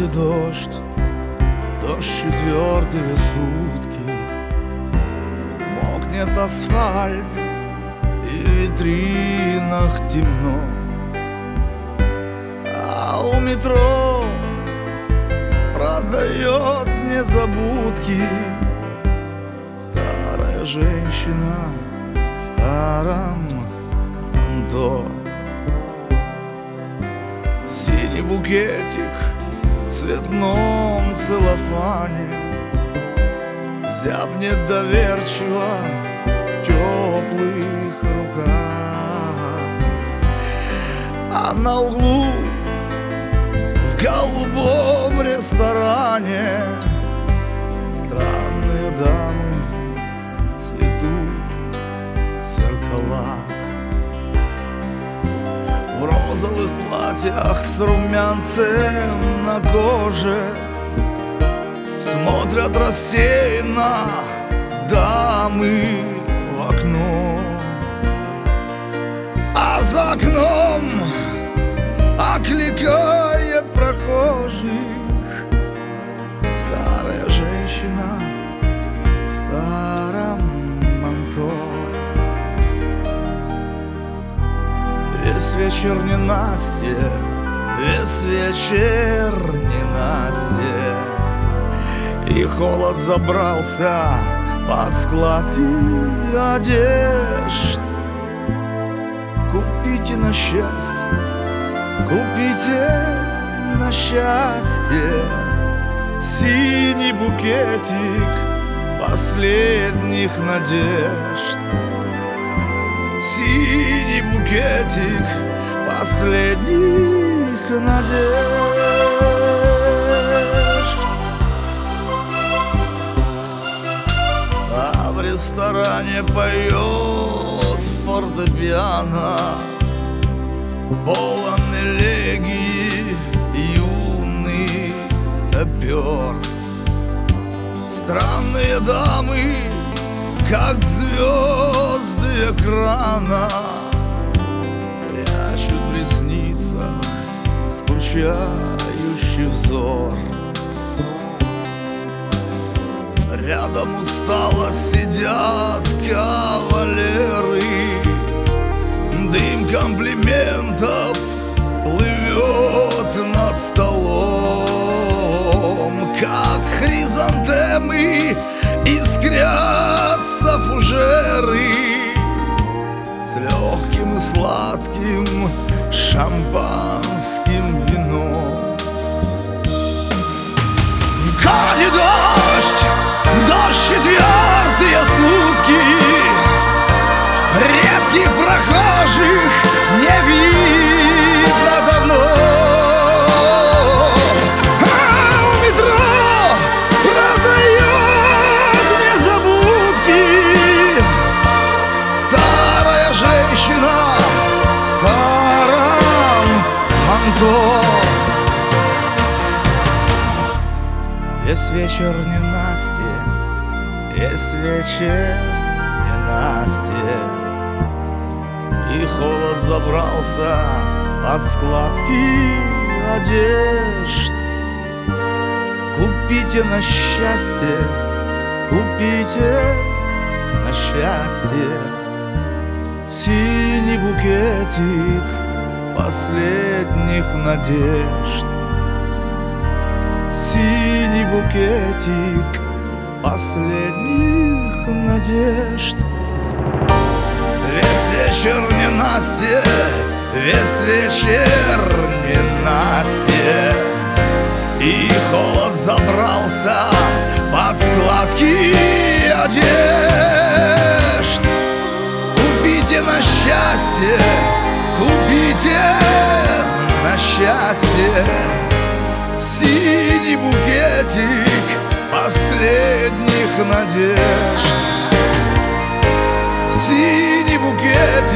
дождь, дождь и твердые сутки. Мокнет асфальт и в витринах темно, а у метро продает незабудки старая женщина в старом пальто. Синий букетик в цветном целлофане зябнет доверчиво в теплых руках, а на углу в голубом ресторане странные дамы цветут в зеркалах. В розовых платьях с румянцем на коже смотрят рассеянно дамы в окно, а за окном окликает прохожих старая женщина в старом манто. Весь вечер ненастье, весь вечер ненастье, и холод забрался под складки одежд. Купите на счастье, купите на счастье синий букетик последних надежд. Синий букетик последних надежд. А в ресторане поет фортепиано, полон элегии юный топер. Странные дамы, как звезды экрана, прячут в ресницах скучающий взор. Рядом устало сидят кавалеры, дым комплиментов плывет над столом, как хризантемы искрятся фужеры с легким и сладким шампанским вином. В городе дождь, дождь и твердые сутки, редких прохожих не видно давно. Весь вечер ненастье, весь вечер ненастье, и холод забрался под складки одежд. Купите на счастье, купите на счастье синий букетик последних надежд. Синий букетик последних надежд. Весь вечер ненастье, весь вечер ненастье, и холод забрался под складки одежд. Купите на счастье, купите на счастье синий букетик последних надежд. Синий букетик